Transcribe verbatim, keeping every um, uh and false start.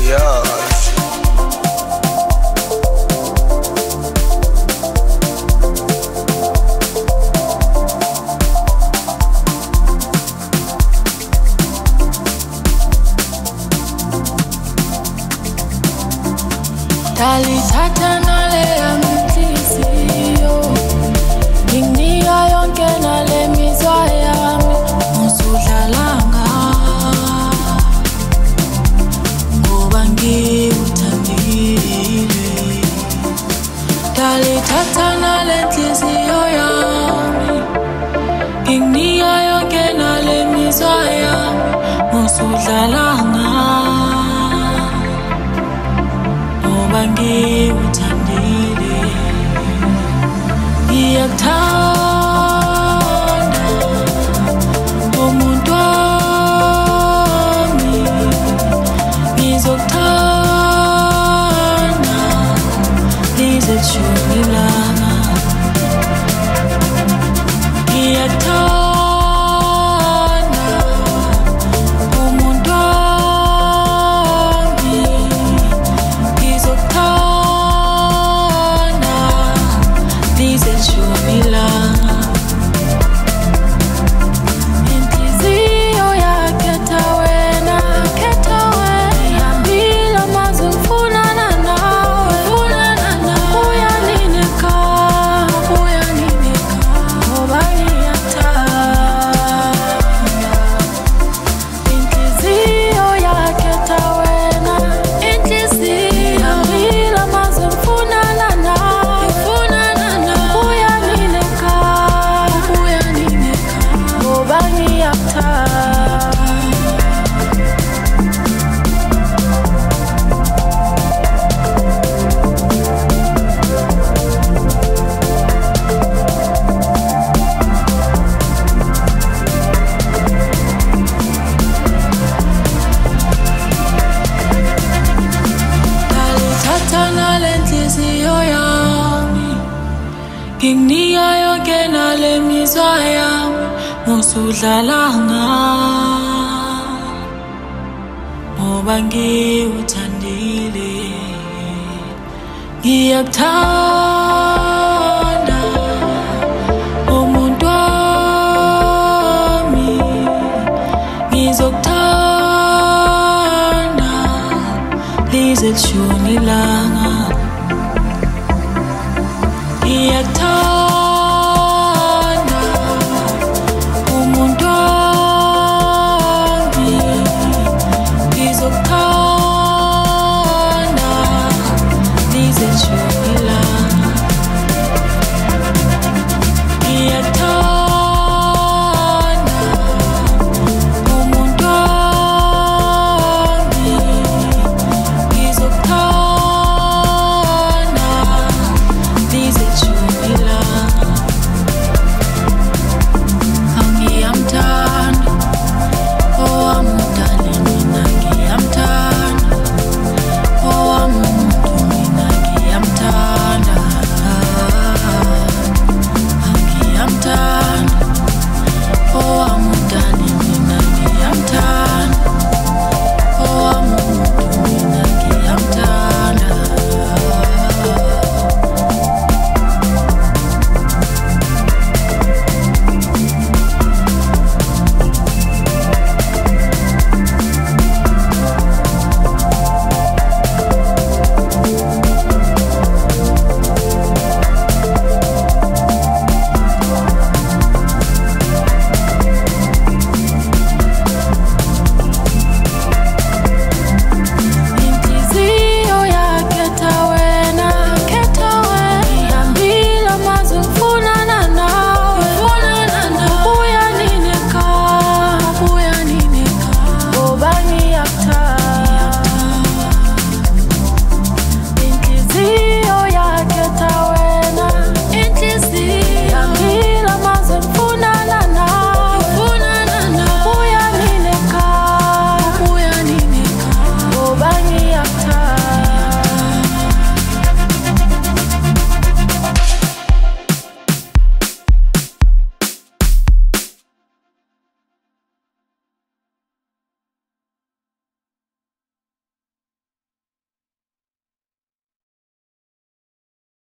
Yes. Dalithatha nale yamhliziyo, nginika yonke nale mizwa yami, usudlalanga ngoba ngiwuthandile. Dalithatha nale nhliziyo yami, nginika yonke nale mizwa yami, usudlalanga ngiwuthandile. Ngiyakuthanda umuntu wami, ngizokuthanda lize lishone ilanga. Ngiyakuthanda umuntu wami, ngizokuthanda lize lishone ilanga. Inhliziyo yakhetha wena, khetha wena. Ihambile amazwi ngifunana nawe, funana nawe. Uyanineka, uyanineka ngoba ngiyakuthanda. Inhliziyo yakhetha wena, inhliziyo. Ihambile amazwi ngifunana nawe, funana nawe. Uyanineka, uyanineka ngoba ngiyakuthanda. Dalithatha nale nhliziyo yami, ngikunika yonke nale mizwa yami, usudlalanga ngoba ngiwuthandile. Ngiyakuthanda umuntu wami, ngizokuthanda lize lishone ilanga.